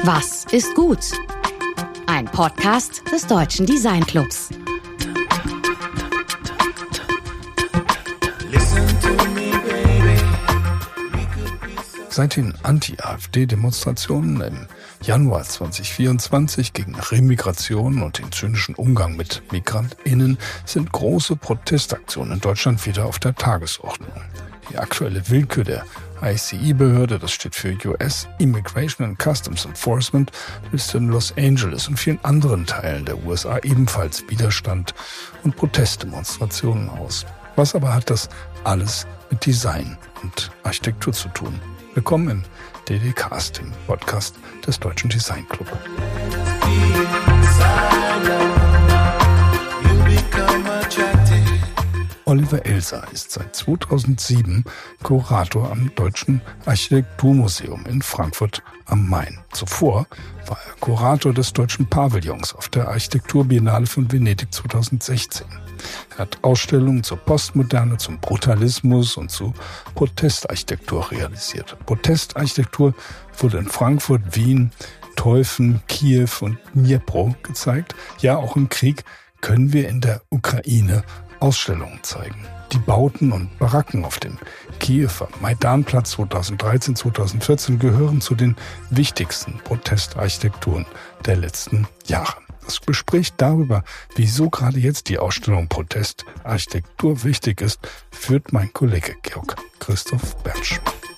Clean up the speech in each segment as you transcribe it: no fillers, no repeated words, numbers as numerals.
Was ist gut? Ein Podcast des Deutschen Design Clubs. Seit den Anti-AfD-Demonstrationen im Januar 2024 gegen Remigration und den zynischen Umgang mit MigrantInnen sind große Protestaktionen in Deutschland wieder auf der Tagesordnung. Die aktuelle Willkür der ICE-Behörde, das steht für US Immigration and Customs Enforcement, löst in Los Angeles und vielen anderen Teilen der USA ebenfalls Widerstand und Protestdemonstrationen aus. Was aber hat das alles mit Design und Architektur zu tun? Willkommen im DDcast, dem Podcast des Deutschen Design Club. Oliver Elser ist seit 2007 Kurator am Deutschen Architekturmuseum in Frankfurt am Main. Zuvor war er Kurator des Deutschen Pavillons auf der Architekturbiennale von Venedig 2016. Er hat Ausstellungen zur Postmoderne, zum Brutalismus und zu Protestarchitektur realisiert. Protestarchitektur wurde in Frankfurt, Wien, Teufen, Kiew und Dnipro gezeigt. Ja, auch im Krieg können wir in der Ukraine Ausstellungen zeigen. Die Bauten und Baracken auf dem Kiewer Maidanplatz 2013-2014 gehören zu den wichtigsten Protestarchitekturen der letzten Jahre. Das Gespräch darüber, wieso gerade jetzt die Ausstellung Protestarchitektur wichtig ist, führt mein Kollege Georg Christoph Bertsch.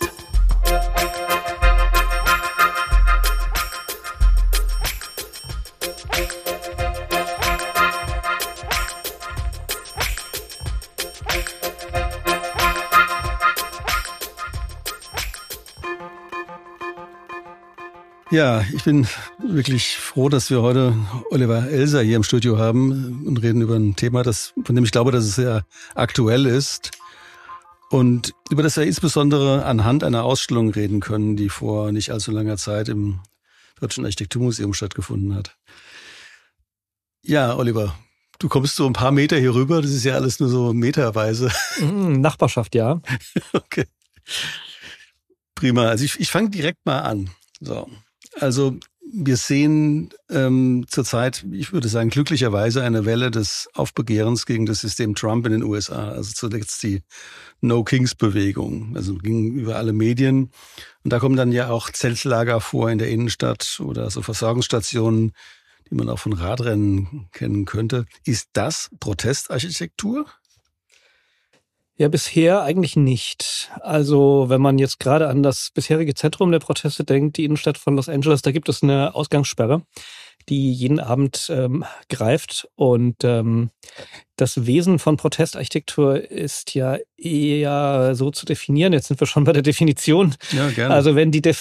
Ja, ich bin wirklich froh, dass wir heute Oliver Elser hier im Studio haben und reden über ein Thema, von dem ich glaube, dass es sehr aktuell ist und über das wir insbesondere anhand einer Ausstellung reden können, die vor nicht allzu langer Zeit im Deutschen Architekturmuseum stattgefunden hat. Ja, Oliver, du kommst so ein paar Meter hier rüber, das ist ja alles nur so meterweise. Nachbarschaft, ja. Okay. Prima, also ich fange direkt mal an. So. Also wir sehen zurzeit, ich würde sagen glücklicherweise, eine Welle des Aufbegehrens gegen das System Trump in den USA. Also zuletzt die No-Kings-Bewegung, also ging über alle Medien. Und da kommen dann ja auch Zeltlager vor in der Innenstadt oder so Versorgungsstationen, die man auch von Radrennen kennen könnte. Ist das Protestarchitektur? Ja, bisher eigentlich nicht. Also wenn man jetzt gerade an das bisherige Zentrum der Proteste denkt, die Innenstadt von Los Angeles, da gibt es eine Ausgangssperre, die jeden Abend greift. Und das Wesen von Protestarchitektur ist ja eher so zu definieren. Jetzt sind wir schon bei der Definition. Ja, gerne. Also wenn die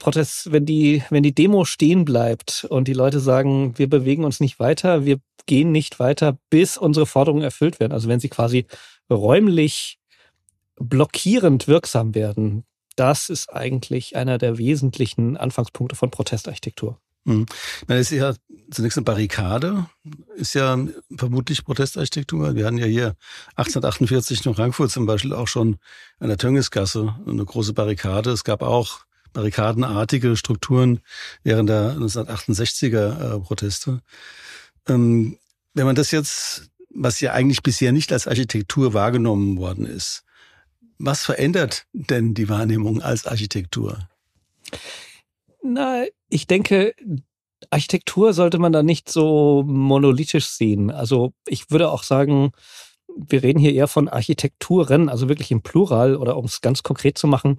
Demo stehen bleibt und die Leute sagen, wir bewegen uns nicht weiter, wir gehen nicht weiter, bis unsere Forderungen erfüllt werden. Also wenn sie quasi räumlich blockierend wirksam werden, das ist eigentlich einer der wesentlichen Anfangspunkte von Protestarchitektur. Das ist ja zunächst eine Barrikade, ist ja vermutlich Protestarchitektur. Wir hatten ja hier 1848 in Frankfurt zum Beispiel auch schon an der Tönniesgasse eine große Barrikade. Es gab auch barrikadenartige Strukturen während der 1968er Proteste. Wenn man das jetzt, was ja eigentlich bisher nicht als Architektur wahrgenommen worden ist, was verändert denn die Wahrnehmung als Architektur? Na, ich denke, Architektur sollte man da nicht so monolithisch sehen. Also ich würde auch sagen, wir reden hier eher von Architekturen, also wirklich im Plural, oder um es ganz konkret zu machen,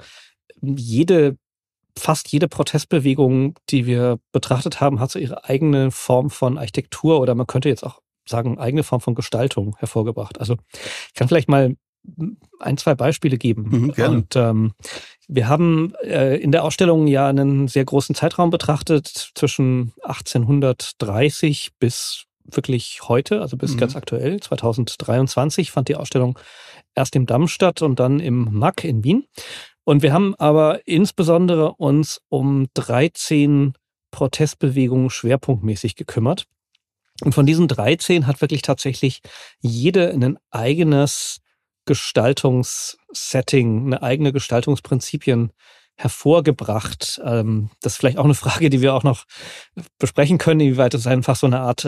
fast jede Protestbewegung, die wir betrachtet haben, hat so ihre eigene Form von Architektur, oder man könnte jetzt auch sagen, eigene Form von Gestaltung hervorgebracht. Also ich kann vielleicht mal 1-2 Beispiele geben. Gerne. Und wir haben in der Ausstellung ja einen sehr großen Zeitraum betrachtet, zwischen 1830 bis wirklich heute, also bis ganz aktuell, 2023 fand die Ausstellung erst im Damm statt und dann im MAC in Wien. Und wir haben aber insbesondere uns um 13 Protestbewegungen schwerpunktmäßig gekümmert. Und von diesen 13 hat wirklich tatsächlich jede ein eigenes Gestaltungssetting, eine eigene Gestaltungsprinzipien hervorgebracht? Das ist vielleicht auch eine Frage, die wir auch noch besprechen können, inwieweit es einfach so eine Art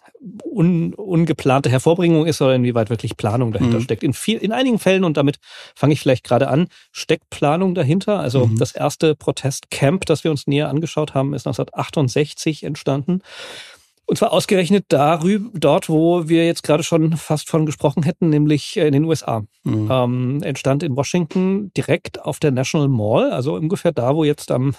ungeplante Hervorbringung ist oder inwieweit wirklich Planung dahinter steckt. In einigen Fällen, und damit fange ich vielleicht gerade an, steckt Planung dahinter. Also das erste Protestcamp, das wir uns näher angeschaut haben, ist 1968 entstanden. Und zwar ausgerechnet dort, wo wir jetzt gerade schon fast von gesprochen hätten, nämlich in den USA. Entstand in Washington direkt auf der National Mall, also ungefähr da, wo jetzt am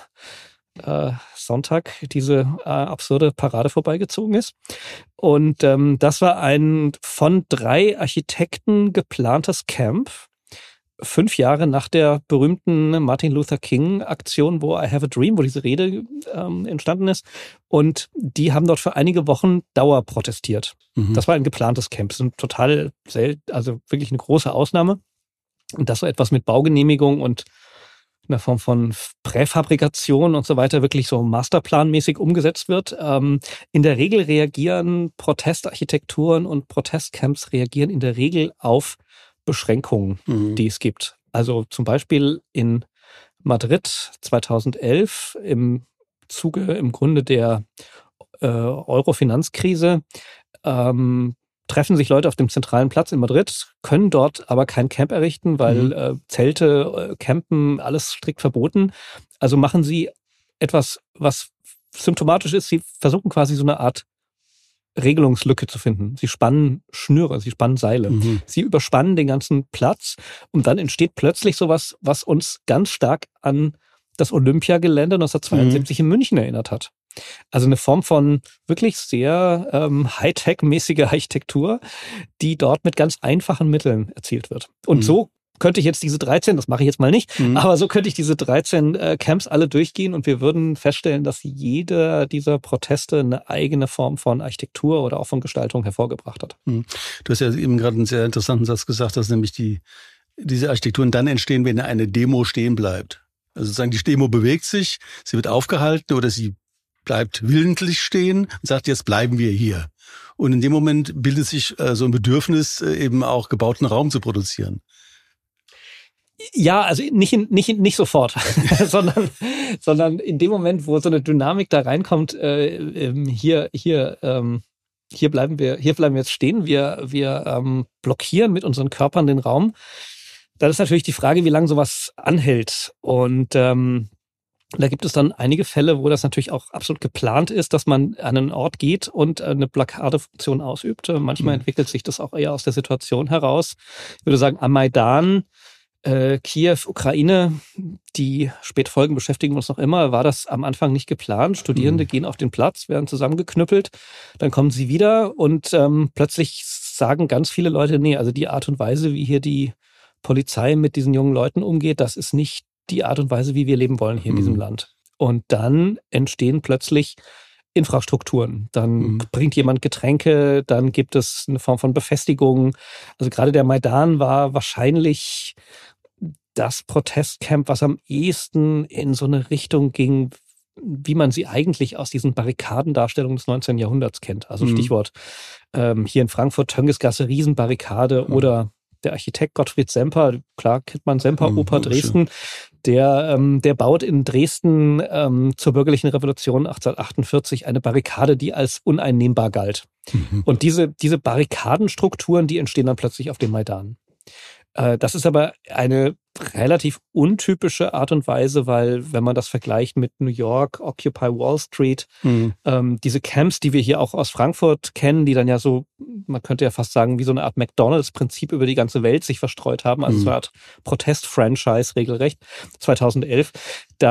Sonntag diese absurde Parade vorbeigezogen ist. Und das war ein von 3 Architekten geplantes Camp, 5 Jahre nach der berühmten Martin Luther King Aktion, wo I Have a Dream, wo diese Rede entstanden ist. Und die haben dort für einige Wochen Dauer protestiert. Das war ein geplantes Camp. Das ist total selten, also wirklich eine große Ausnahme. Und dass so etwas mit Baugenehmigung und einer Form von Präfabrikation und so weiter wirklich so masterplanmäßig umgesetzt wird. In der Regel reagieren Protestarchitekturen und Protestcamps reagieren in der Regel auf Beschränkungen, die es gibt. Also zum Beispiel in Madrid 2011 im Grunde der Euro-Finanzkrise treffen sich Leute auf dem zentralen Platz in Madrid, können dort aber kein Camp errichten, weil Zelte, Campen, alles strikt verboten. Also machen sie etwas, was symptomatisch ist. Sie versuchen quasi so eine Art Regelungslücke zu finden. Sie spannen Schnüre, sie spannen Seile. Sie überspannen den ganzen Platz und dann entsteht plötzlich sowas, was uns ganz stark an das Olympiagelände 1972 in München erinnert hat. Also eine Form von wirklich sehr Hightech-mäßiger Architektur, die dort mit ganz einfachen Mitteln erzielt wird. Und so könnte ich jetzt diese 13, das mache ich jetzt mal nicht, aber so könnte ich diese 13 Camps alle durchgehen und wir würden feststellen, dass jeder dieser Proteste eine eigene Form von Architektur oder auch von Gestaltung hervorgebracht hat. Du hast ja eben gerade einen sehr interessanten Satz gesagt, dass nämlich diese Architekturen dann entstehen, wenn eine Demo stehen bleibt. Also sozusagen die Demo bewegt sich, sie wird aufgehalten oder sie bleibt willentlich stehen und sagt, jetzt bleiben wir hier. Und in dem Moment bildet sich so ein Bedürfnis, eben auch gebauten Raum zu produzieren. Ja, also nicht sofort, sondern in dem Moment, wo so eine Dynamik da reinkommt, hier bleiben wir jetzt stehen, wir blockieren mit unseren Körpern den Raum. Dann ist natürlich die Frage, wie lange sowas anhält. Und da gibt es dann einige Fälle, wo das natürlich auch absolut geplant ist, dass man an einen Ort geht und eine Blockadefunktion ausübt. Manchmal entwickelt sich das auch eher aus der Situation heraus. Ich würde sagen, am Maidan, Kiew, Ukraine, die Spätfolgen beschäftigen uns noch immer, war das am Anfang nicht geplant. Studierende gehen auf den Platz, werden zusammengeknüppelt, dann kommen sie wieder und plötzlich sagen ganz viele Leute, nee, also die Art und Weise, wie hier die Polizei mit diesen jungen Leuten umgeht, das ist nicht die Art und Weise, wie wir leben wollen hier in diesem Land. Und dann entstehen plötzlich Infrastrukturen. Dann bringt jemand Getränke, dann gibt es eine Form von Befestigung. Also gerade der Maidan war wahrscheinlich das Protestcamp, was am ehesten in so eine Richtung ging, wie man sie eigentlich aus diesen Barrikadendarstellungen des 19. Jahrhunderts kennt. Also Stichwort hier in Frankfurt, Töngesgasse, Riesenbarrikade oder der Architekt Gottfried Semper, klar kennt man Semperoper Dresden, der baut in Dresden zur bürgerlichen Revolution 1848 eine Barrikade, die als uneinnehmbar galt. Und diese Barrikadenstrukturen, die entstehen dann plötzlich auf dem Maidan. Das ist aber eine relativ untypische Art und Weise, weil wenn man das vergleicht mit New York, Occupy Wall Street, diese Camps, die wir hier auch aus Frankfurt kennen, die dann ja so, man könnte ja fast sagen, wie so eine Art McDonald's-Prinzip über die ganze Welt sich verstreut haben, also so eine Art Protest-Franchise regelrecht, 2011, da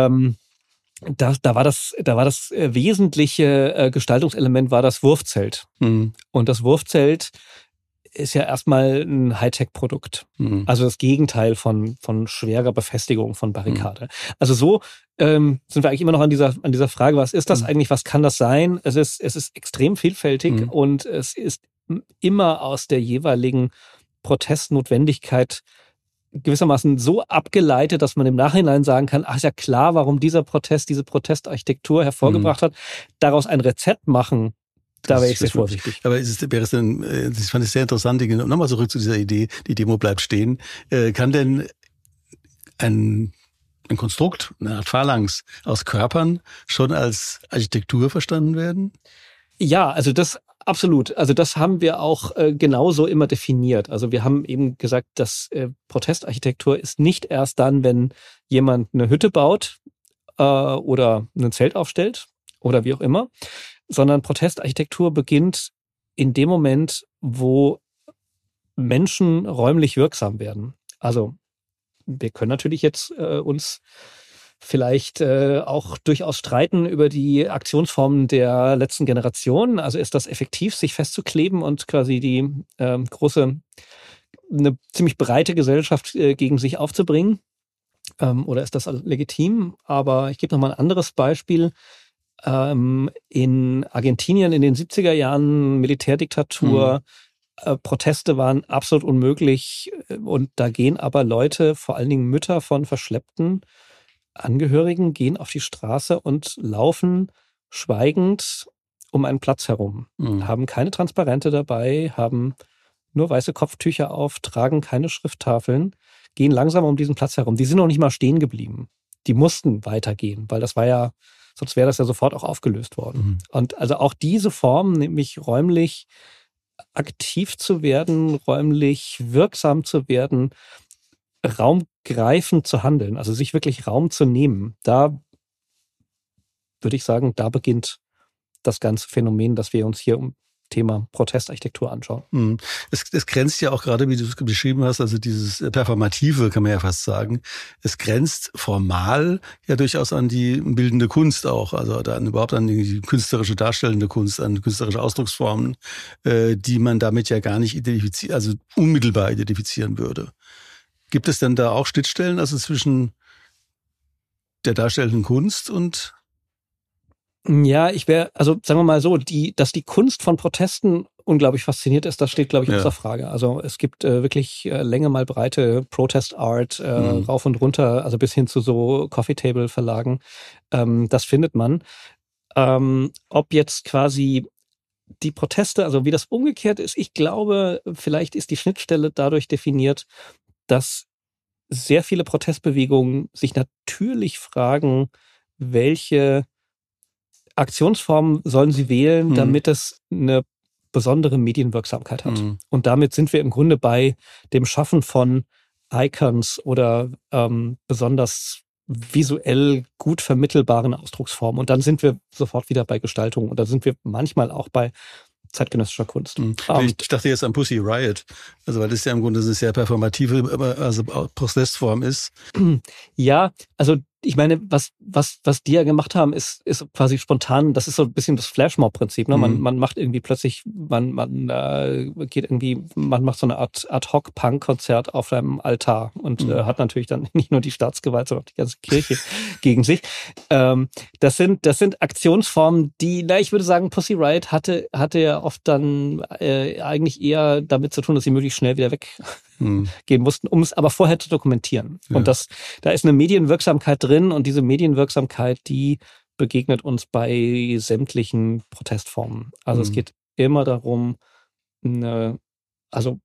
war das wesentliche Gestaltungselement war das Wurfzelt. Und das Wurfzelt ist ja erstmal ein Hightech-Produkt. Also das Gegenteil von schwerer Befestigung von Barrikade. Also so sind wir eigentlich immer noch an dieser Frage, was ist das eigentlich, was kann das sein? Es ist extrem vielfältig und es ist immer aus der jeweiligen Protestnotwendigkeit gewissermaßen so abgeleitet, dass man im Nachhinein sagen kann, ach, ist ja klar, warum diese Protestarchitektur hervorgebracht hat. Daraus ein Rezept machen, da wäre ich sehr vorsichtig. Aber wäre es denn, das fand ich sehr interessant, nochmal zurück zu dieser Idee, die Demo bleibt stehen. Kann denn ein ein Konstrukt, eine Art Phalanx aus Körpern schon als Architektur verstanden werden? Ja, also das absolut. Also das haben wir auch genauso immer definiert. Also wir haben eben gesagt, dass Protestarchitektur ist nicht erst dann, wenn jemand eine Hütte baut oder ein Zelt aufstellt oder wie auch immer, sondern Protestarchitektur beginnt in dem Moment, wo Menschen räumlich wirksam werden. Also wir können natürlich jetzt uns vielleicht auch durchaus streiten über die Aktionsformen der letzten Generation. Also ist das effektiv, sich festzukleben und quasi die eine ziemlich breite Gesellschaft gegen sich aufzubringen? Oder ist das legitim? Aber ich gebe noch mal ein anderes Beispiel. In Argentinien in den 70er Jahren Militärdiktatur, Proteste waren absolut unmöglich und da gehen aber Leute, vor allen Dingen Mütter von verschleppten Angehörigen, gehen auf die Straße und laufen schweigend um einen Platz herum, haben keine Transparente dabei, haben nur weiße Kopftücher auf, tragen keine Schrifttafeln, gehen langsam um diesen Platz herum. Die sind noch nicht mal stehen geblieben. Die mussten weitergehen, weil das war ja, sonst wäre das ja sofort auch aufgelöst worden. Und also auch diese Form, nämlich räumlich aktiv zu werden, räumlich wirksam zu werden, raumgreifend zu handeln, also sich wirklich Raum zu nehmen, da würde ich sagen, da beginnt das ganze Phänomen, das wir uns hier um Thema Protestarchitektur anschauen. Es grenzt ja auch gerade, wie du es beschrieben hast, also dieses Performative, kann man ja fast sagen, es grenzt formal ja durchaus an die bildende Kunst auch, also überhaupt an die künstlerische darstellende Kunst, an künstlerische Ausdrucksformen, die man damit ja gar nicht unmittelbar identifizieren würde. Gibt es denn da auch Schnittstellen, also zwischen der darstellenden Kunst und? Ja, sagen wir mal so, dass die Kunst von Protesten unglaublich fasziniert ist, das steht, glaube ich, außer Frage. Also es gibt wirklich Länge mal Breite Protest Art rauf und runter, also bis hin zu so Coffee-Table-Verlagen. Das findet man. Ob jetzt quasi die Proteste, also wie das umgekehrt ist, ich glaube, vielleicht ist die Schnittstelle dadurch definiert, dass sehr viele Protestbewegungen sich natürlich fragen, welche Aktionsformen sollen sie wählen, damit es eine besondere Medienwirksamkeit hat. Und damit sind wir im Grunde bei dem Schaffen von Icons oder besonders visuell gut vermittelbaren Ausdrucksformen. Und dann sind wir sofort wieder bei Gestaltung. Und da sind wir manchmal auch bei zeitgenössischer Kunst. Ich dachte jetzt an Pussy Riot, also weil das ja im Grunde eine sehr performative Protestform ist. Ja, also ich meine, was die ja gemacht haben, ist quasi spontan, das ist so ein bisschen das Flashmob-Prinzip. Ne? Man macht irgendwie plötzlich, man macht so eine Art Ad-Hoc-Punk-Konzert auf einem Altar und hat natürlich dann nicht nur die Staatsgewalt, sondern auch die ganze Kirche gegen sich. Das sind Aktionsformen, die, ich würde sagen, Pussy Riot hatte ja oft dann eigentlich eher damit zu tun, dass sie möglichst schnell wieder weggehen mussten, um es aber vorher zu dokumentieren. Ja. Und da ist eine Medienwirksamkeit drin und diese Medienwirksamkeit, die begegnet uns bei sämtlichen Protestformen. Also es geht immer darum, quasi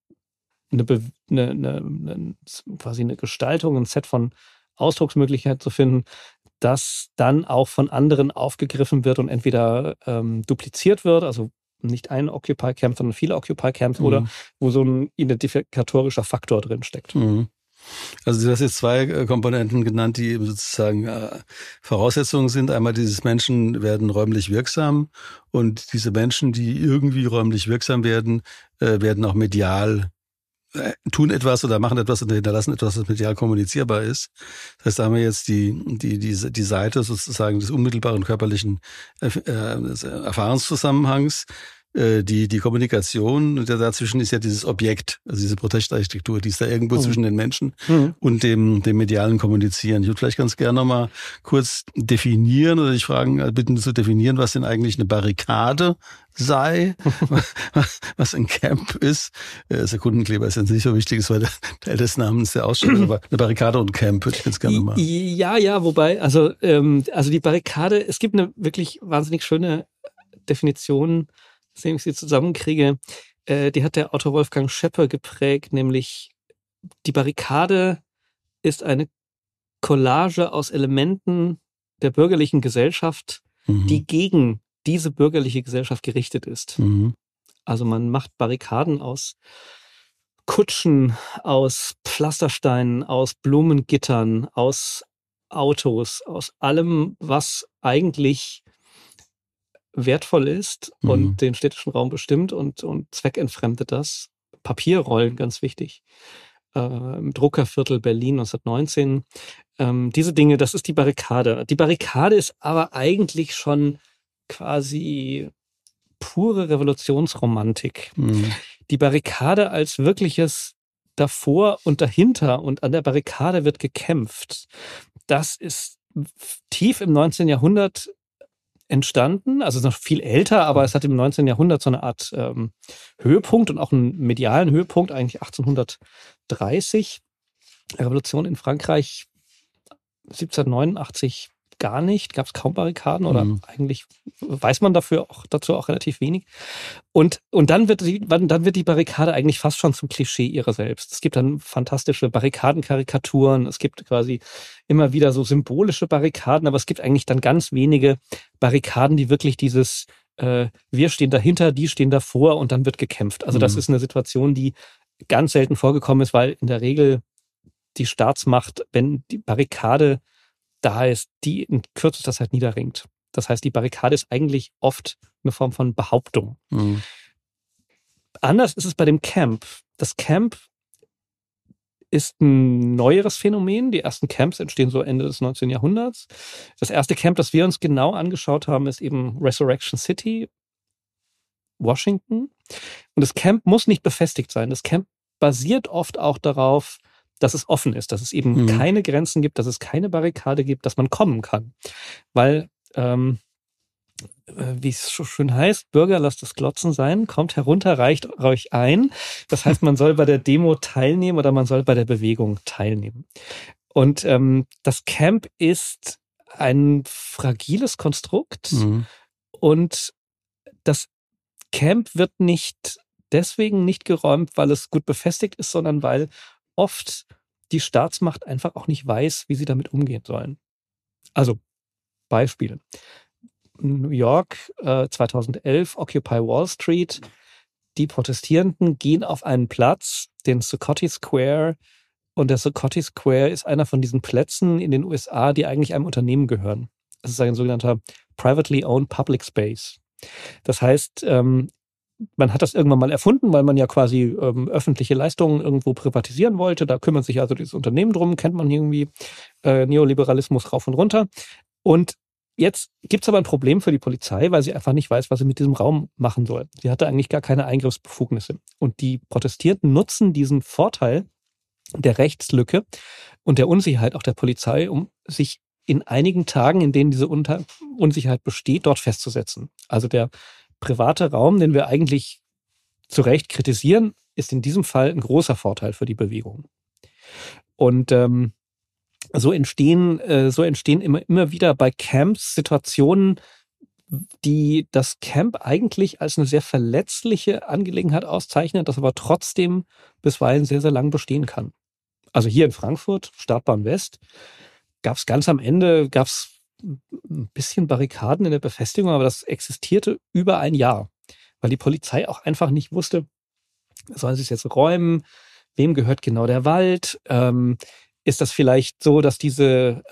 eine Gestaltung, ein Set von Ausdrucksmöglichkeiten zu finden, das dann auch von anderen aufgegriffen wird und entweder dupliziert wird, also nicht ein Occupy Camp, sondern viele Occupy Camps oder wo so ein identifikatorischer Faktor drin steckt. Also du hast jetzt zwei Komponenten genannt, die eben sozusagen Voraussetzungen sind. Einmal dieses Menschen werden räumlich wirksam und diese Menschen, die irgendwie räumlich wirksam werden, werden auch medial tun etwas oder machen etwas oder hinterlassen etwas, das medial kommunizierbar ist. Das heißt, da haben wir jetzt die Seite sozusagen des unmittelbaren körperlichen Erfahrungszusammenhangs, die Kommunikation, und dazwischen ist ja dieses Objekt, also diese Protestarchitektur, die ist da irgendwo zwischen den Menschen und dem medialen Kommunizieren. Ich würde vielleicht ganz gerne nochmal kurz definieren oder dich bitten zu definieren, was denn eigentlich eine Barrikade sei, was ein Camp ist. Sekundenkleber ist jetzt nicht so wichtig, ist weil der des Namens der Ausstellung, aber eine Barrikade und Camp würde ich ganz gerne mal. Ja, wobei, also die Barrikade, es gibt eine wirklich wahnsinnig schöne Definition, wenn ich sie zusammenkriege, die hat der Autor Wolfgang Schepper geprägt, nämlich die Barrikade ist eine Collage aus Elementen der bürgerlichen Gesellschaft, die gegen diese bürgerliche Gesellschaft gerichtet ist. Also man macht Barrikaden aus Kutschen, aus Pflastersteinen, aus Blumengittern, aus Autos, aus allem, was eigentlich wertvoll ist und den städtischen Raum bestimmt und zweckentfremdet das. Papierrollen, ganz wichtig. Im Druckerviertel Berlin 1919. Diese Dinge, das ist die Barrikade. Die Barrikade ist aber eigentlich schon quasi pure Revolutionsromantik. Die Barrikade als wirkliches davor und dahinter und an der Barrikade wird gekämpft. Das ist tief im 19. Jahrhundert entstanden, also noch viel älter, aber es hat im 19. Jahrhundert so eine Art Höhepunkt und auch einen medialen Höhepunkt, eigentlich 1830. Revolution in Frankreich 1789 gar nicht, gab es kaum Barrikaden oder eigentlich weiß man dazu auch relativ wenig. Und dann wird die Barrikade eigentlich fast schon zum Klischee ihrer selbst. Es gibt dann fantastische Barrikadenkarikaturen, es gibt quasi immer wieder so symbolische Barrikaden, aber es gibt eigentlich dann ganz wenige Barrikaden, die wirklich dieses wir stehen dahinter, die stehen davor und dann wird gekämpft. Also das ist eine Situation, die ganz selten vorgekommen ist, weil in der Regel die Staatsmacht, wenn die Barrikade da ist, die in kürzester Zeit niederringt. Das heißt, die Barrikade ist eigentlich oft eine Form von Behauptung. Anders ist es bei dem Camp. Das Camp ist ein neueres Phänomen. Die ersten Camps entstehen so Ende des 19. Jahrhunderts. Das erste Camp, das wir uns genau angeschaut haben, ist eben Resurrection City, Washington. Und das Camp muss nicht befestigt sein. Das Camp basiert oft auch darauf, dass es offen ist, dass es eben keine Grenzen gibt, dass es keine Barrikade gibt, dass man kommen kann. Weil, wie es so schön heißt, Bürger, lasst es Glotzen sein, kommt herunter, reicht euch ein. Das heißt, man soll bei der Demo teilnehmen oder man soll bei der Bewegung teilnehmen. Und das Camp ist ein fragiles Konstrukt und das Camp wird nicht deswegen nicht geräumt, weil es gut befestigt ist, sondern weil oft die Staatsmacht einfach auch nicht weiß, wie sie damit umgehen sollen. Also Beispiele. New York 2011, Occupy Wall Street. Die Protestierenden gehen auf einen Platz, den Zuccotti Square. Und der Zuccotti Square ist einer von diesen Plätzen in den USA, die eigentlich einem Unternehmen gehören. Das ist ein sogenannter privately owned public space. Das heißt, man hat das irgendwann mal erfunden, weil man ja quasi öffentliche Leistungen irgendwo privatisieren wollte. Da kümmert sich also dieses Unternehmen drum, kennt man irgendwie Neoliberalismus rauf und runter. Und jetzt gibt's aber ein Problem für die Polizei, weil sie einfach nicht weiß, was sie mit diesem Raum machen soll. Sie hatte eigentlich gar keine Eingriffsbefugnisse. Und die Protestierten nutzen diesen Vorteil der Rechtslücke und der Unsicherheit auch der Polizei, um sich in einigen Tagen, in denen diese Unsicherheit besteht, dort festzusetzen. Also der private Raum, den wir eigentlich zu Recht kritisieren, ist in diesem Fall ein großer Vorteil für die Bewegung. Und so entstehen immer wieder bei Camps Situationen, die das Camp eigentlich als eine sehr verletzliche Angelegenheit auszeichnet, das aber trotzdem bisweilen sehr, sehr lang bestehen kann. Also hier in Frankfurt, Startbahn West, gab es ganz am Ende ein bisschen Barrikaden in der Befestigung, aber das existierte über ein Jahr, weil die Polizei auch einfach nicht wusste, sollen sie es jetzt räumen, wem gehört genau der Wald, ist das vielleicht so, dass diese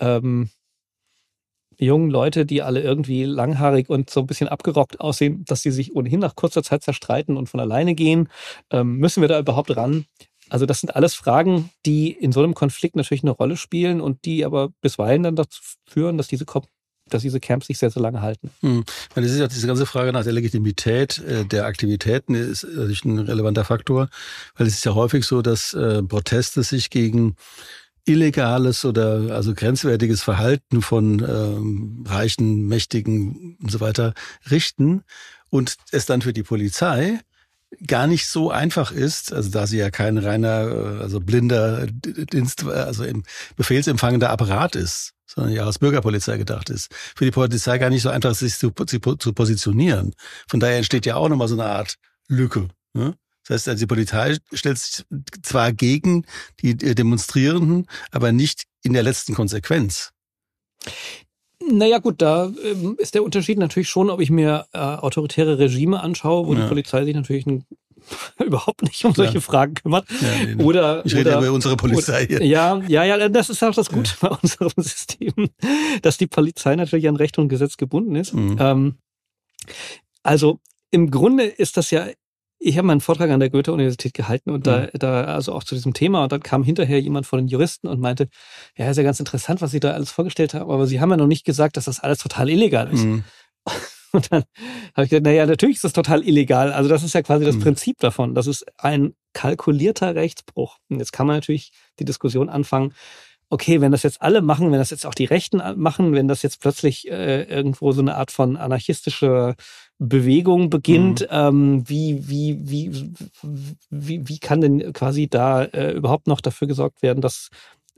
jungen Leute, die alle irgendwie langhaarig und so ein bisschen abgerockt aussehen, dass sie sich ohnehin nach kurzer Zeit zerstreiten und von alleine gehen, müssen wir da überhaupt ran? Also das sind alles Fragen, die in so einem Konflikt natürlich eine Rolle spielen und die aber bisweilen dann dazu führen, dass diese Camps sich sehr, sehr lange halten. Das ist ja diese ganze Frage nach der Legitimität der Aktivitäten ist natürlich ein relevanter Faktor, weil es ist ja häufig so, dass Proteste sich gegen illegales oder also grenzwertiges Verhalten von Reichen, Mächtigen und so weiter richten und es dann für die Polizei gar nicht so einfach ist, also da sie ja kein reiner, also blinder Dienst, also im befehlsempfangender Apparat ist, sondern ja als Bürgerpolizei gedacht ist. Für die Polizei gar nicht so einfach, sich zu positionieren. Von daher entsteht ja auch nochmal so eine Art Lücke. Ne? Das heißt, also die Polizei stellt sich zwar gegen die Demonstrierenden, aber nicht in der letzten Konsequenz. Naja gut, da ist der Unterschied natürlich schon, ob ich mir autoritäre Regime anschaue, wo die Polizei sich natürlich überhaupt nicht um solche Fragen kümmert. Ja, nee. Ich rede über unsere Polizei hier. Ja, das ist auch das Gute bei unserem System, dass die Polizei natürlich an Recht und Gesetz gebunden ist. Also im Grunde ist das ja, ich habe meinen Vortrag an der Goethe-Universität gehalten und da also auch zu diesem Thema, und dann kam hinterher jemand von den Juristen und meinte, ja, ist ja ganz interessant, was Sie da alles vorgestellt haben, aber Sie haben ja noch nicht gesagt, dass das alles total illegal ist. Und dann habe ich gesagt, naja, natürlich ist das total illegal. Also das ist ja quasi das Prinzip davon. Das ist ein kalkulierter Rechtsbruch. Und jetzt kann man natürlich die Diskussion anfangen, okay, wenn das jetzt alle machen, wenn das jetzt auch die Rechten machen, wenn das jetzt plötzlich irgendwo so eine Art von anarchistischer Bewegung beginnt, wie kann denn quasi da überhaupt noch dafür gesorgt werden, dass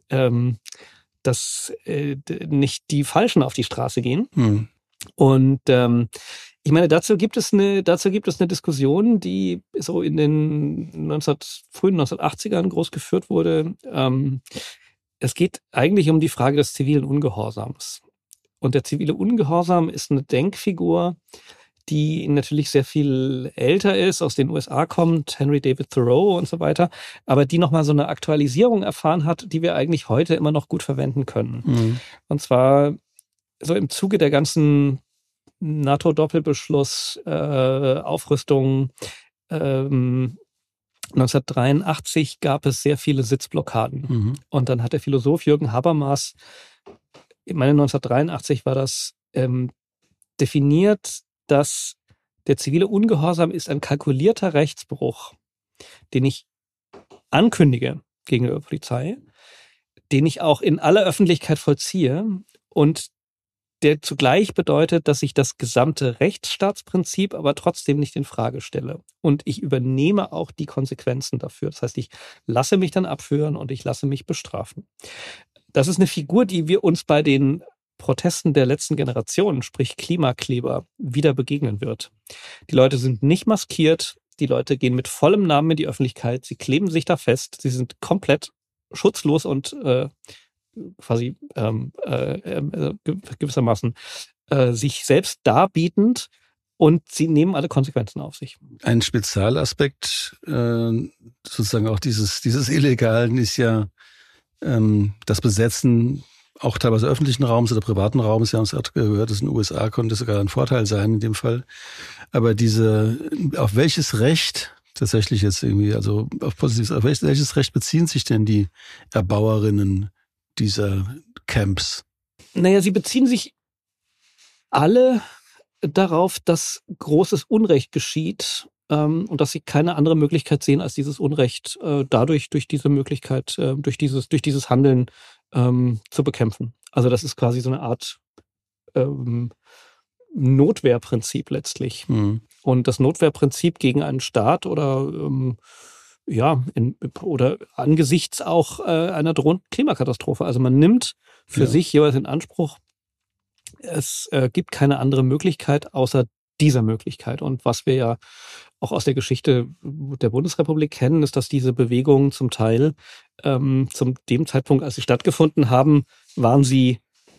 nicht die Falschen auf die Straße gehen? Und ich meine, dazu gibt es eine Diskussion, die so in den frühen 1980ern groß geführt wurde. Es geht eigentlich um die Frage des zivilen Ungehorsams. Und der zivile Ungehorsam ist eine Denkfigur, die natürlich sehr viel älter ist, aus den USA kommt, Henry David Thoreau und so weiter, aber die nochmal so eine Aktualisierung erfahren hat, die wir eigentlich heute immer noch gut verwenden können. Und zwar so im Zuge der ganzen NATO-Doppelbeschluss, Aufrüstung, 1983 gab es sehr viele Sitzblockaden. Und dann hat der Philosoph Jürgen Habermas, ich meine 1983 war das, definiert, dass der zivile Ungehorsam ist ein kalkulierter Rechtsbruch, den ich ankündige gegenüber der Polizei, den ich auch in aller Öffentlichkeit vollziehe und der zugleich bedeutet, dass ich das gesamte Rechtsstaatsprinzip aber trotzdem nicht in Frage stelle. Und ich übernehme auch die Konsequenzen dafür. Das heißt, ich lasse mich dann abführen und ich lasse mich bestrafen. Das ist eine Figur, die wir uns bei den Protesten der letzten Generation, sprich Klimakleber, wieder begegnen wird. Die Leute sind nicht maskiert, die Leute gehen mit vollem Namen in die Öffentlichkeit, sie kleben sich da fest, sie sind komplett schutzlos und quasi gewissermaßen sich selbst darbietend, und sie nehmen alle Konsequenzen auf sich. Ein Spezialaspekt sozusagen auch dieses Illegalen ist ja das Besetzen auch teilweise öffentlichen Raums oder privaten Raums. Wir haben es gerade gehört, dass in den USA konnte sogar ein Vorteil sein in dem Fall. Aber auf welches Recht tatsächlich jetzt irgendwie, also auf welches Recht beziehen sich denn die Erbauerinnen dieser Camps? Naja, sie beziehen sich alle darauf, dass großes Unrecht geschieht und dass sie keine andere Möglichkeit sehen, als dieses Unrecht durch diese Möglichkeit, durch dieses Handeln zu bekämpfen. Also das ist quasi so eine Art Notwehrprinzip letztlich. Und das Notwehrprinzip gegen einen Staat oder oder angesichts auch einer drohenden Klimakatastrophe. Also man nimmt für sich jeweils in Anspruch, es gibt keine andere Möglichkeit außer dieser Möglichkeit. Und was wir ja auch aus der Geschichte der Bundesrepublik kennen, ist, dass diese Bewegungen zum Teil zum dem Zeitpunkt, als sie stattgefunden haben, waren sie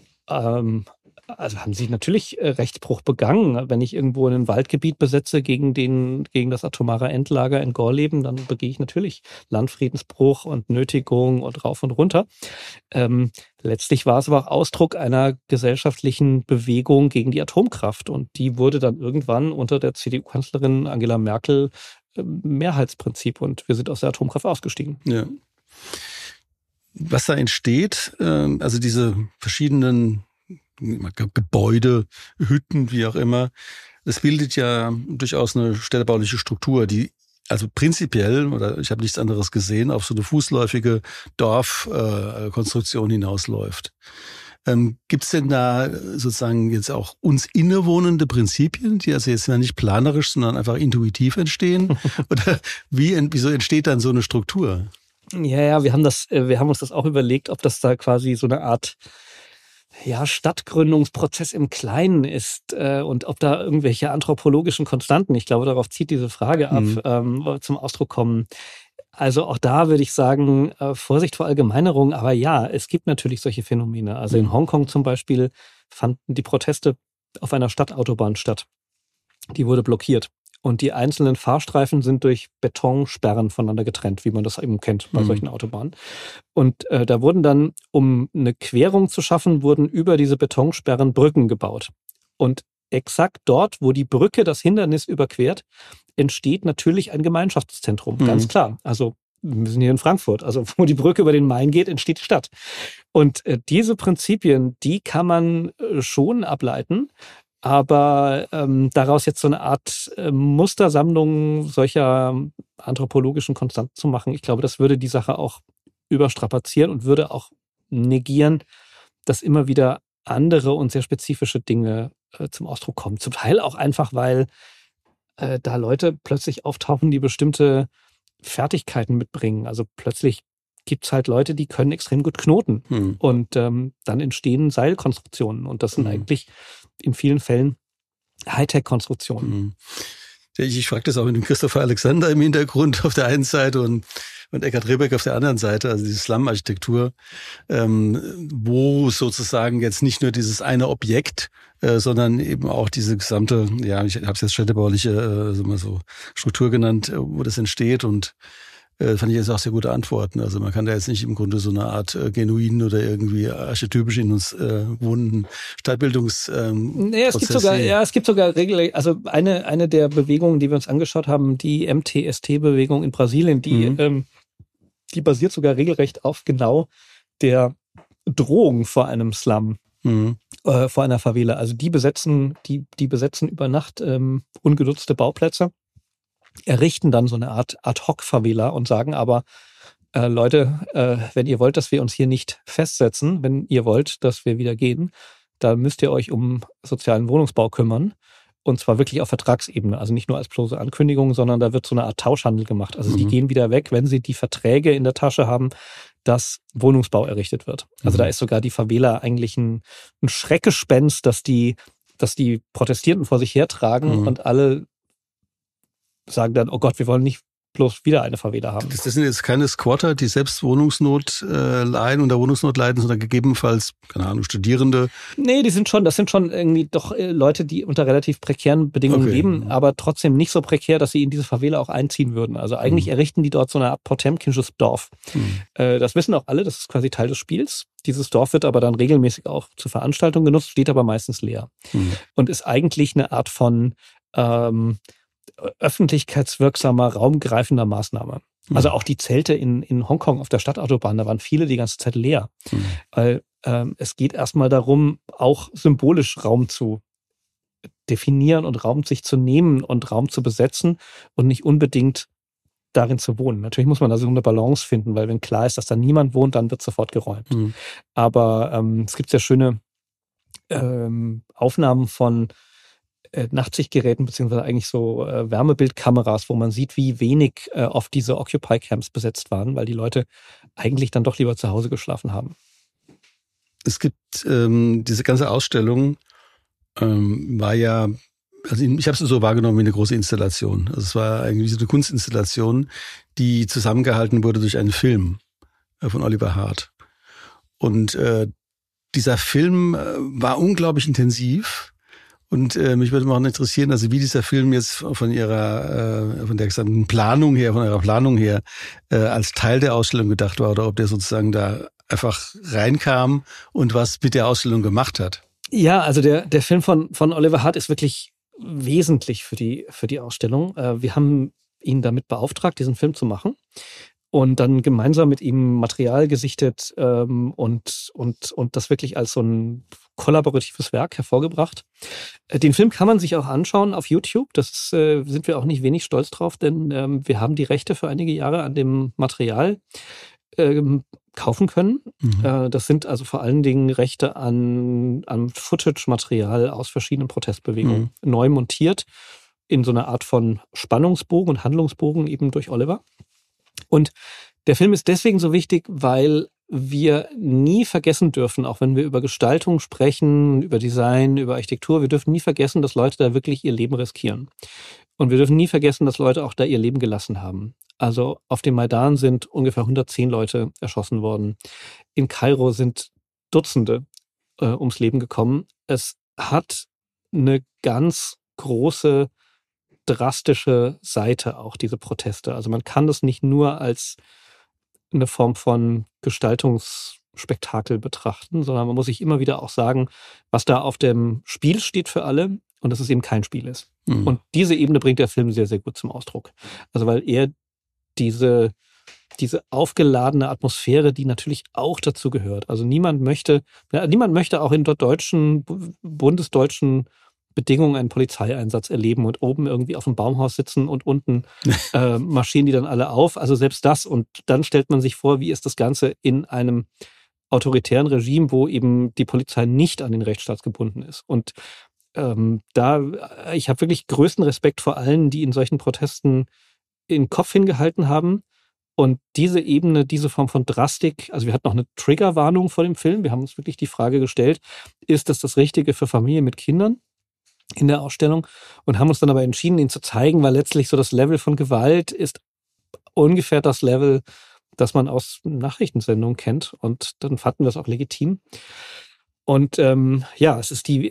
haben sie natürlich Rechtsbruch begangen. Wenn ich irgendwo ein Waldgebiet besetze gegen das atomare Endlager in Gorleben, dann begehe ich natürlich Landfriedensbruch und Nötigung und rauf und runter. Letztlich war es aber auch Ausdruck einer gesellschaftlichen Bewegung gegen die Atomkraft, und die wurde dann irgendwann unter der CDU-Kanzlerin Angela Merkel Mehrheitsprinzip, und wir sind aus der Atomkraft ausgestiegen. Ja. Was da entsteht, also diese verschiedenen Gebäude, Hütten, wie auch immer, das bildet ja durchaus eine städtebauliche Struktur, die also prinzipiell, oder ich habe nichts anderes gesehen, auf so eine fußläufige Dorfkonstruktion hinausläuft. Gibt es denn da sozusagen jetzt auch uns innewohnende Prinzipien, die also jetzt ja nicht planerisch, sondern einfach intuitiv entstehen? Oder wieso entsteht dann so eine Struktur? Ja, wir haben uns das auch überlegt, ob das da quasi so eine Art Stadtgründungsprozess im Kleinen ist und ob da irgendwelche anthropologischen Konstanten, ich glaube, darauf zieht diese Frage ab, zum Ausdruck kommen. Also auch da würde ich sagen, Vorsicht vor Allgemeinerung, aber ja, es gibt natürlich solche Phänomene. Also in Hongkong zum Beispiel fanden die Proteste auf einer Stadtautobahn statt. Die wurde blockiert. Und die einzelnen Fahrstreifen sind durch Betonsperren voneinander getrennt, wie man das eben kennt bei solchen Autobahnen. Und da wurden dann, um eine Querung zu schaffen, wurden über diese Betonsperren Brücken gebaut. Und exakt dort, wo die Brücke das Hindernis überquert, entsteht natürlich ein Gemeinschaftszentrum, ganz klar. Also wir sind hier in Frankfurt, also wo die Brücke über den Main geht, entsteht die Stadt. Und diese Prinzipien, die kann man schon ableiten. Aber daraus jetzt so eine Art Mustersammlung solcher anthropologischen Konstanten zu machen, ich glaube, das würde die Sache auch überstrapazieren und würde auch negieren, dass immer wieder andere und sehr spezifische Dinge zum Ausdruck kommen. Zum Teil auch einfach, weil da Leute plötzlich auftauchen, die bestimmte Fertigkeiten mitbringen. Also plötzlich gibt es halt Leute, die können extrem gut knoten. Und dann entstehen Seilkonstruktionen. Und das sind eigentlich in vielen Fällen Hightech-Konstruktionen. Ich frage das auch mit dem Christopher Alexander im Hintergrund auf der einen Seite und Eckhard Rehbeck auf der anderen Seite, also diese Slum-Architektur, wo sozusagen jetzt nicht nur dieses eine Objekt, sondern eben auch diese gesamte, ja, ich habe es jetzt städtebauliche so Struktur genannt, wo das entsteht und fand ich jetzt auch sehr gute Antworten. Also man kann da jetzt nicht im Grunde so eine Art genuin oder irgendwie archetypisch in uns wohnenden es gibt sogar regelrecht, also eine der Bewegungen, die wir uns angeschaut haben, die MTST-Bewegung in Brasilien, die basiert sogar regelrecht auf genau der Drohung vor einem Slum, vor einer Favela. Also die besetzen über Nacht ungenutzte Bauplätze, errichten dann so eine Art Ad-Hoc-Favela und sagen aber, Leute, wenn ihr wollt, dass wir uns hier nicht festsetzen, wenn ihr wollt, dass wir wieder gehen, dann müsst ihr euch um sozialen Wohnungsbau kümmern. Und zwar wirklich auf Vertragsebene, also nicht nur als bloße Ankündigung, sondern da wird so eine Art Tauschhandel gemacht. Also die gehen wieder weg, wenn sie die Verträge in der Tasche haben, dass Wohnungsbau errichtet wird. Also da ist sogar die Favela eigentlich ein Schreckgespenst, dass die Protestierenden vor sich hertragen und alle sagen dann, oh Gott, wir wollen nicht bloß wieder eine Favela haben. Das sind jetzt keine Squatter, die selbst Wohnungsnot unter Wohnungsnot leiden, sondern gegebenenfalls, keine Ahnung, Studierende. Nee, das sind schon irgendwie doch Leute, die unter relativ prekären Bedingungen leben, aber trotzdem nicht so prekär, dass sie in diese Favela auch einziehen würden. Also eigentlich errichten die dort so eine Art potemkinsches Dorf. Das wissen auch alle, das ist quasi Teil des Spiels. Dieses Dorf wird aber dann regelmäßig auch zur Veranstaltung genutzt, steht aber meistens leer. Und ist eigentlich eine Art von öffentlichkeitswirksamer, raumgreifender Maßnahme. Also auch die Zelte in Hongkong auf der Stadtautobahn, da waren viele die ganze Zeit leer. Weil es geht erstmal darum, auch symbolisch Raum zu definieren und Raum sich zu nehmen und Raum zu besetzen und nicht unbedingt darin zu wohnen. Natürlich muss man da so eine Balance finden, weil wenn klar ist, dass da niemand wohnt, dann wird sofort geräumt. Aber es gibt sehr schöne Aufnahmen von Nachtsichtgeräten beziehungsweise eigentlich so Wärmebildkameras, wo man sieht, wie wenig oft diese Occupy-Camps besetzt waren, weil die Leute eigentlich dann doch lieber zu Hause geschlafen haben. Es gibt diese ganze Ausstellung war ja, also ich habe es so wahrgenommen wie eine große Installation. Also es war eigentlich so eine Kunstinstallation, die zusammengehalten wurde durch einen Film von Oliver Hart. Und dieser Film war unglaublich intensiv. Und mich würde mal interessieren, also wie dieser Film jetzt von der gesamten Planung her, von ihrer Planung her, als Teil der Ausstellung gedacht war oder ob der sozusagen da einfach reinkam und was mit der Ausstellung gemacht hat. Ja, also der Film von Oliver Hart ist wirklich wesentlich für die Ausstellung. Wir haben ihn damit beauftragt, diesen Film zu machen. Und dann gemeinsam mit ihm Material gesichtet und das wirklich als so ein kollaboratives Werk hervorgebracht. Den Film kann man sich auch anschauen auf YouTube. Das sind wir auch nicht wenig stolz drauf, denn wir haben die Rechte für einige Jahre an dem Material kaufen können. Das sind also vor allen Dingen Rechte an Footage-Material aus verschiedenen Protestbewegungen, neu montiert in so einer Art von Spannungsbogen und Handlungsbogen eben durch Oliver. Und der Film ist deswegen so wichtig, weil wir nie vergessen dürfen, auch wenn wir über Gestaltung sprechen, über Design, über Architektur, wir dürfen nie vergessen, dass Leute da wirklich ihr Leben riskieren. Und wir dürfen nie vergessen, dass Leute auch da ihr Leben gelassen haben. Also auf dem Maidan sind ungefähr 110 Leute erschossen worden. In Kairo sind Dutzende ums Leben gekommen. Es hat eine ganz große, drastische Seite auch, diese Proteste. Also man kann das nicht nur als eine Form von Gestaltungsspektakel betrachten, sondern man muss sich immer wieder auch sagen, was da auf dem Spiel steht für alle und dass es eben kein Spiel ist. Mhm. Und diese Ebene bringt der Film sehr, sehr gut zum Ausdruck. Also weil er diese aufgeladene Atmosphäre, die natürlich auch dazu gehört. Also niemand möchte auch in bundesdeutschen Bedingungen einen Polizeieinsatz erleben und oben irgendwie auf dem Baumhaus sitzen und unten marschieren die dann alle auf. Also selbst das. Und dann stellt man sich vor, wie ist das Ganze in einem autoritären Regime, wo eben die Polizei nicht an den Rechtsstaat gebunden ist. Und ich habe wirklich größten Respekt vor allen, die in solchen Protesten den Kopf hingehalten haben. Und diese Ebene, diese Form von Drastik, also wir hatten noch eine Triggerwarnung vor dem Film. Wir haben uns wirklich die Frage gestellt, ist das Richtige für Familien mit Kindern in der Ausstellung? Und haben uns dann aber entschieden, ihn zu zeigen, weil letztlich so das Level von Gewalt ist ungefähr das Level, das man aus Nachrichtensendungen kennt. Und dann fanden wir es auch legitim. Und es ist die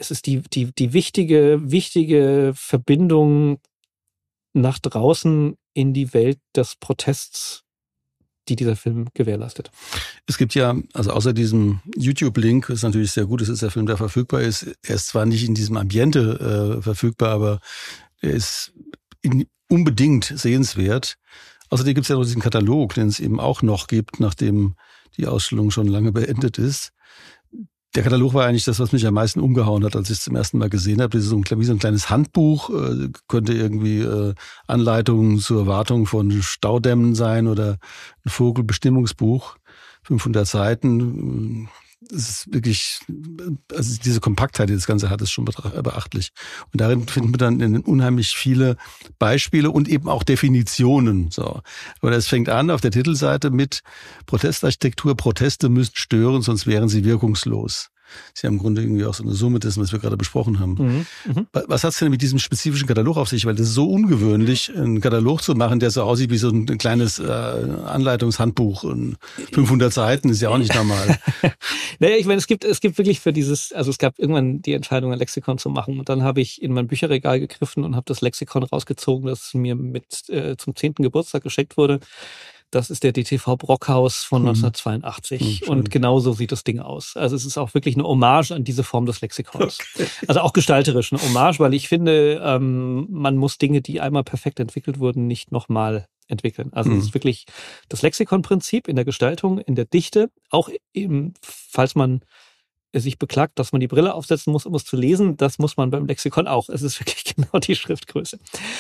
wichtige Verbindung nach draußen in die Welt des Protests, die dieser Film gewährleistet. Es gibt ja, also außer diesem YouTube-Link, ist natürlich sehr gut, es ist der Film, der verfügbar ist. Er ist zwar nicht in diesem Ambiente verfügbar, aber er ist unbedingt sehenswert. Außerdem gibt es ja noch diesen Katalog, den es eben auch noch gibt, nachdem die Ausstellung schon lange beendet ist. Der Katalog war eigentlich das, was mich am meisten umgehauen hat, als ich es zum ersten Mal gesehen habe. Das ist wie so ein kleines Handbuch, könnte irgendwie Anleitungen zur Wartung von Staudämmen sein oder ein Vogelbestimmungsbuch, 500 Seiten. Es ist wirklich, also diese Kompaktheit, die das Ganze hat, ist schon beachtlich. Und darin finden wir dann unheimlich viele Beispiele und eben auch Definitionen. So. Aber es fängt an auf der Titelseite mit Protestarchitektur. Proteste müssen stören, sonst wären sie wirkungslos. Das ist ja im Grunde irgendwie auch so eine Summe dessen, was wir gerade besprochen haben. Was hat es denn mit diesem spezifischen Katalog auf sich? Weil das ist so ungewöhnlich, einen Katalog zu machen, der so aussieht wie so ein kleines Anleitungshandbuch. Und 500 Seiten ist ja auch nicht normal. Naja, ich meine, es gibt wirklich für dieses, also es gab irgendwann die Entscheidung, ein Lexikon zu machen. Und dann habe ich in mein Bücherregal gegriffen und habe das Lexikon rausgezogen, das mir zum 10. Geburtstag geschenkt wurde. Das ist der DTV Brockhaus von 1982 und genauso sieht das Ding aus. Also es ist auch wirklich eine Hommage an diese Form des Lexikons. Okay. Also auch gestalterisch eine Hommage, weil ich finde, man muss Dinge, die einmal perfekt entwickelt wurden, nicht nochmal entwickeln. Also es ist wirklich das Lexikonprinzip in der Gestaltung, in der Dichte, auch eben, falls man sich beklagt, dass man die Brille aufsetzen muss, um es zu lesen, das muss man beim Lexikon auch. Es ist wirklich genau die Schriftgröße.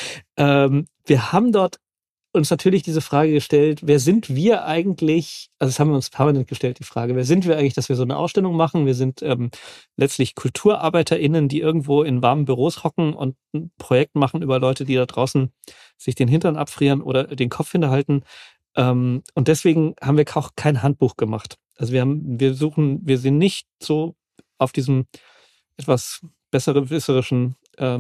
Wir haben dort uns natürlich diese Frage gestellt, wer sind wir eigentlich, also das haben wir uns permanent gestellt, die Frage, wer sind wir eigentlich, dass wir so eine Ausstellung machen? Wir sind letztlich KulturarbeiterInnen, die irgendwo in warmen Büros hocken und ein Projekt machen über Leute, die da draußen sich den Hintern abfrieren oder den Kopf hinterhalten. Und deswegen haben wir auch kein Handbuch gemacht. Also wir sind nicht so auf diesem etwas besserwisserischen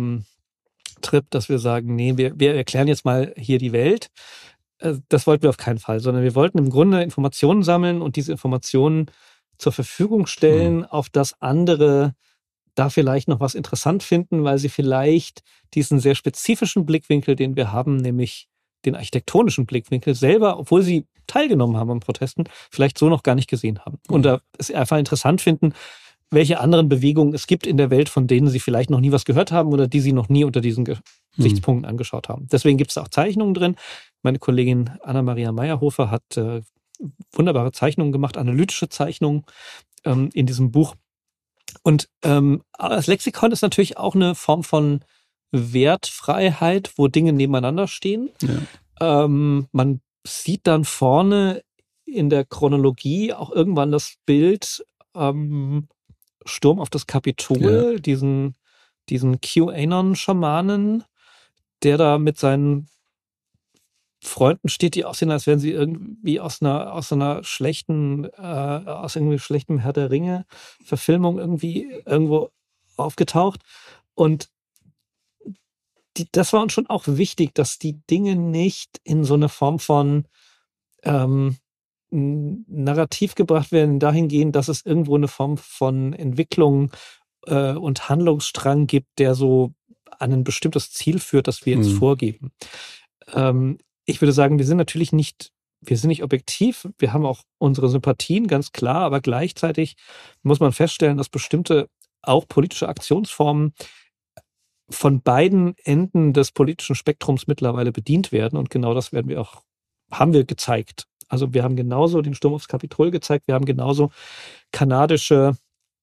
Trip, dass wir sagen, nee, wir erklären jetzt mal hier die Welt. Das wollten wir auf keinen Fall, sondern wir wollten im Grunde Informationen sammeln und diese Informationen zur Verfügung stellen, auf das andere da vielleicht noch was interessant finden, weil sie vielleicht diesen sehr spezifischen Blickwinkel, den wir haben, nämlich den architektonischen Blickwinkel selber, obwohl sie teilgenommen haben an Protesten, vielleicht so noch gar nicht gesehen haben. Und da es einfach interessant finden, welche anderen Bewegungen es gibt in der Welt, von denen sie vielleicht noch nie was gehört haben oder die sie noch nie unter diesen Gesichtspunkten angeschaut haben. Deswegen gibt es auch Zeichnungen drin. Meine Kollegin Anna-Maria Meyerhofer hat wunderbare Zeichnungen gemacht, analytische Zeichnungen in diesem Buch. Und das Lexikon ist natürlich auch eine Form von Wertfreiheit, wo Dinge nebeneinander stehen. Ja. Man sieht dann vorne in der Chronologie auch irgendwann das Bild Sturm auf das Kapitol, diesen QAnon-Schamanen, der da mit seinen Freunden steht, die aussehen, als wären sie irgendwie aus irgendwie schlechtem Herr der Ringe Verfilmung irgendwo aufgetaucht. Und das war uns schon auch wichtig, dass die Dinge nicht in so eine Form von Narrativ gebracht werden, dahingehend, dass es irgendwo eine Form von Entwicklung und Handlungsstrang gibt, der so an ein bestimmtes Ziel führt, das wir jetzt vorgeben. Ich würde sagen, wir sind nicht objektiv, wir haben auch unsere Sympathien, ganz klar, aber gleichzeitig muss man feststellen, dass bestimmte auch politische Aktionsformen von beiden Enden des politischen Spektrums mittlerweile bedient werden, und genau das haben wir gezeigt. Also wir haben genauso den Sturm aufs Kapitol gezeigt, wir haben genauso kanadische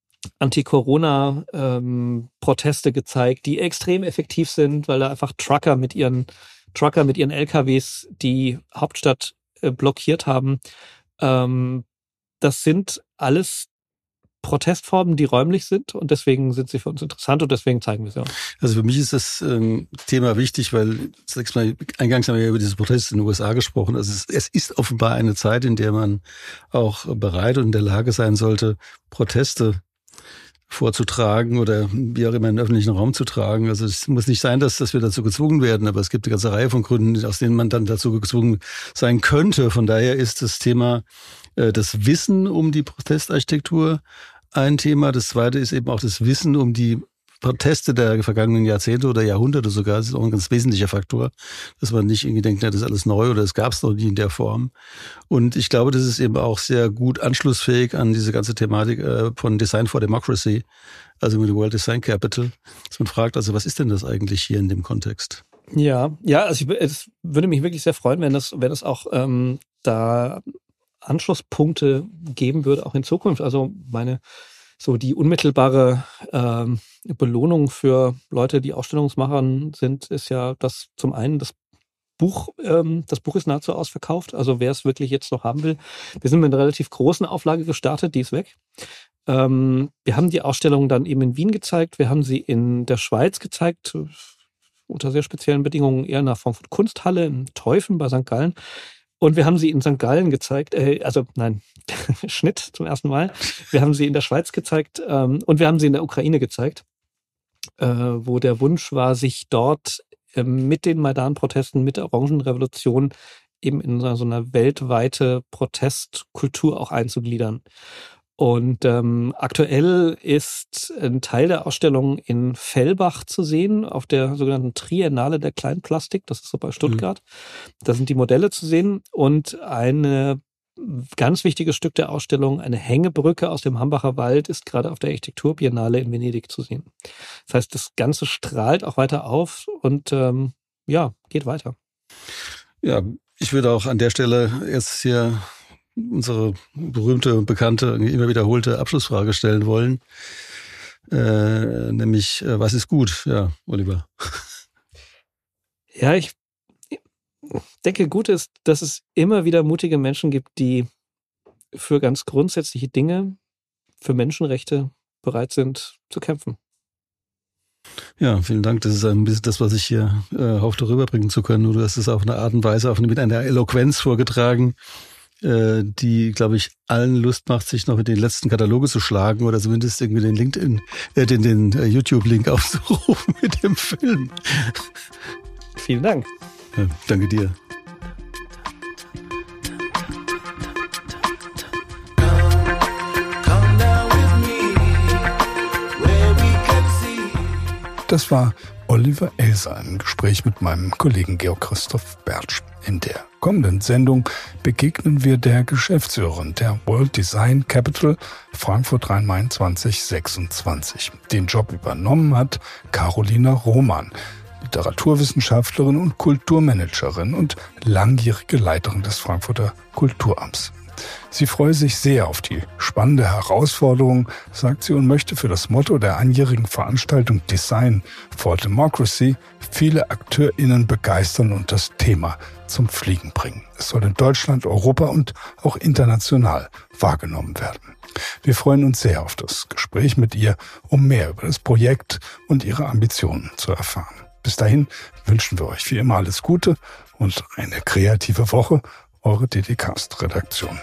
Anti-Corona-Proteste gezeigt, die extrem effektiv sind, weil da einfach Trucker mit ihren LKWs die Hauptstadt blockiert haben. Das sind alles Protestformen, die räumlich sind, und deswegen sind sie für uns interessant und deswegen zeigen wir sie auch. Also für mich ist das Thema wichtig, weil eingangs haben wir ja über diese Proteste in den USA gesprochen. Also es ist offenbar eine Zeit, in der man auch bereit und in der Lage sein sollte, Proteste vorzutragen oder wie auch immer in den öffentlichen Raum zu tragen. Also es muss nicht sein, dass wir dazu gezwungen werden, aber es gibt eine ganze Reihe von Gründen, aus denen man dann dazu gezwungen sein könnte. Von daher ist das Thema das Wissen um die Protestarchitektur ein Thema. Das zweite ist eben auch das Wissen um die Proteste der vergangenen Jahrzehnte oder Jahrhunderte sogar. Das ist auch ein ganz wesentlicher Faktor, dass man nicht irgendwie denkt, das ist alles neu oder das gab es noch nie in der Form. Und ich glaube, das ist eben auch sehr gut anschlussfähig an diese ganze Thematik von Design for Democracy, also mit dem World Design Capital, dass man fragt, also was ist denn das eigentlich hier in dem Kontext? Ja, also es würde mich wirklich sehr freuen, wenn es auch da Anschlusspunkte geben würde, auch in Zukunft. Also die unmittelbare Belohnung für Leute, die Ausstellungsmacher sind, ist ja, dass zum einen das Buch ist nahezu ausverkauft. Also wer es wirklich jetzt noch haben will. Wir sind mit einer relativ großen Auflage gestartet, die ist weg. Wir haben die Ausstellung dann eben in Wien gezeigt. Wir haben sie in der Schweiz gezeigt, unter sehr speziellen Bedingungen, eher in einer Form von Kunsthalle in Teufen bei St. Gallen. Und wir haben sie in St. Gallen gezeigt, Schnitt zum ersten Mal. Wir haben sie in der Schweiz gezeigt und wir haben sie in der Ukraine gezeigt, wo der Wunsch war, sich dort mit den Maidan-Protesten, mit der Orangenrevolution eben in so eine weltweite Protestkultur auch einzugliedern. Und aktuell ist ein Teil der Ausstellung in Fellbach zu sehen, auf der sogenannten Triennale der Kleinplastik, das ist so bei Stuttgart. Da sind die Modelle zu sehen und ein ganz wichtiges Stück der Ausstellung, eine Hängebrücke aus dem Hambacher Wald, ist gerade auf der Architekturbiennale in Venedig zu sehen. Das heißt, das Ganze strahlt auch weiter auf und geht weiter. Ja, ich würde auch an der Stelle jetzt hier unsere berühmte und bekannte, immer wiederholte Abschlussfrage stellen wollen. Nämlich, was ist gut? Ja, Oliver. Ja, ich denke, gut ist, dass es immer wieder mutige Menschen gibt, die für ganz grundsätzliche Dinge, für Menschenrechte bereit sind zu kämpfen. Ja, vielen Dank. Das ist ein bisschen das, was ich hier hoffte rüberbringen zu können. Du hast es auf eine Art und Weise, mit einer Eloquenz vorgetragen, die, glaube ich, allen Lust macht, sich noch mit den letzten Kataloge zu schlagen oder zumindest irgendwie den LinkedIn, den YouTube-Link aufzurufen mit dem Film. Vielen Dank. Ja, danke dir. Das war Oliver Elser im Gespräch mit meinem Kollegen Georg Christoph Bertsch. In der kommenden Sendung begegnen wir der Geschäftsführerin der World Design Capital Frankfurt Rhein-Main 2026. Den Job übernommen hat Carolina Roman, Literaturwissenschaftlerin und Kulturmanagerin und langjährige Leiterin des Frankfurter Kulturamts. Sie freue sich sehr auf die spannende Herausforderung, sagt sie, und möchte für das Motto der einjährigen Veranstaltung Design for Democracy viele AkteurInnen begeistern und das Thema zum Fliegen bringen. Es soll in Deutschland, Europa und auch international wahrgenommen werden. Wir freuen uns sehr auf das Gespräch mit ihr, um mehr über das Projekt und ihre Ambitionen zu erfahren. Bis dahin wünschen wir euch wie immer alles Gute und eine kreative Woche. Eure DDcast-Redaktion.